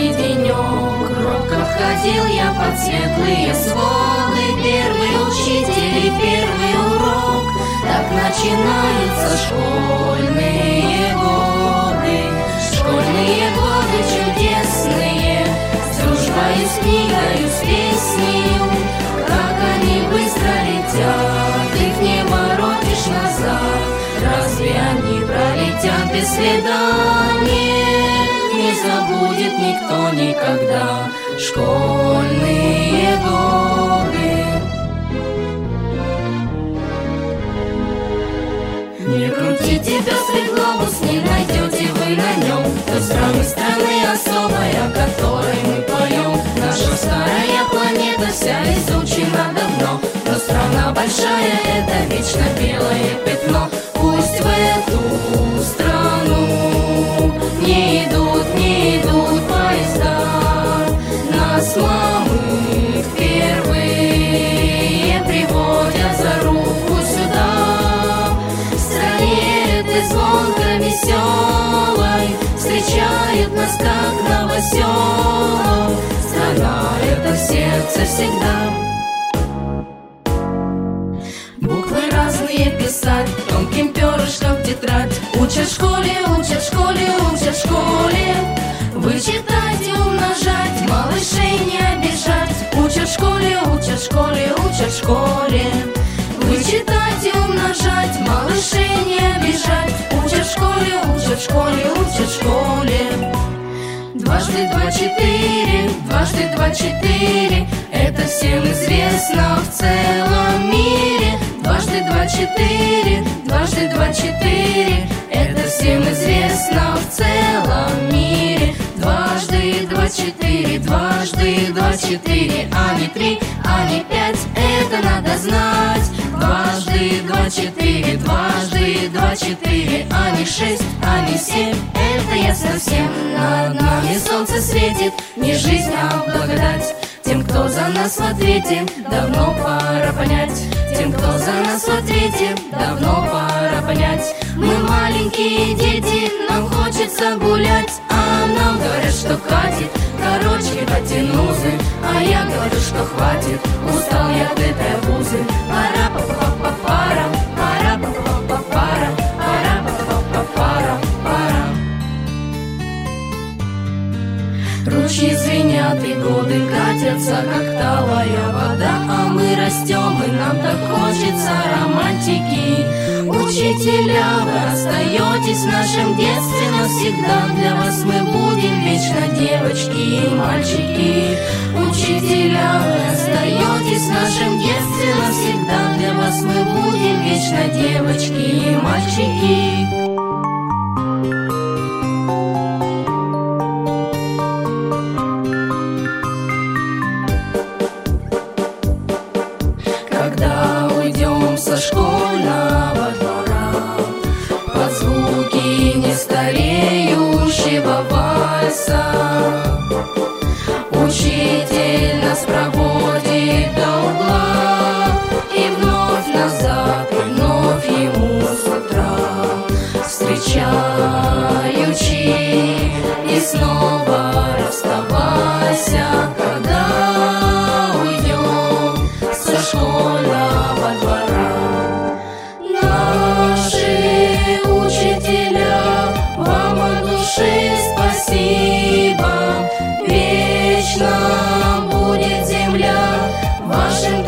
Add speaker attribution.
Speaker 1: майский денек. Робко входил я под светлые своды, первый учитель и первый урок. Так начинаются школьные годы. Школьные годы чудесные, с дружбой, с книгой, с песнею. Как они быстро летят, их не воротишь назад. Разве они пролетят без следа? Нет, не забудет никто никогда школьные годы. Не крутите пестрый глобус, не найдете вы на нем той страны особой, о которой мы поем. Наша старая планета вся изучена давно, но страна большая — это вечно белое пятно. Пусть в эту страну не идут поезда, нас мамы впервые приводят за руку сюда. В стране этой звонко веселой встречают нас как новоселов. Страна — это в сердце всегда. Буквы разные писать тонким перышком в тетрадь. Учат в школе, учат в школе, учат в школе. Вычитать и умножать, малышей не обижать. Учат в школе, учат в школе, учат в школе. Вычитать и умножать, малышей не обижать. Учат в школе, учат в школе, учат в школе. Дважды два четыре, дважды два четыре. Это всем известно в целом мире. Дважды два четыре, дважды два четыре. Это всем известно в целом мире. Дважды два четыре, дважды два четыре. А не три, а не пять, это надо знать. Дважды два четыре, дважды два четыре. А не шесть, а не семь, это ясно всем. Над нами солнце светит, не жизнь, а благодать. Тем, кто за нас в ответе, давно пора понять. Тем, кто за нас в ответе, давно пора понять. Мы маленькие дети, нам хочется гулять, а нам говорят, что хватит короче потянузы. А я говорю, что хватит, устал я от этой обузы. Пара-па-па-па-пара, пара-па-па-па-пара, пара-па-па-па-пара. Ручьи звенят и годы катятся, как талая вода. А мы растем, и нам так хочется романтики. Учителя, вы остаетесь в нашем детстве навсегда. Для вас мы будем вечно девочки и мальчики. Учителя, вы остаетесь в нашем детстве навсегда. Для вас мы будем вечно девочки и мальчики. Когда уйдем со школьного двора под звуки нестареющего вальса, учитель нас проводит до угла и вновь назад, и вновь ему с утра встречаючи и снова расставайся. Когда школьного двора наши учителя, вам от души спасибо. Вечно будет земля вашим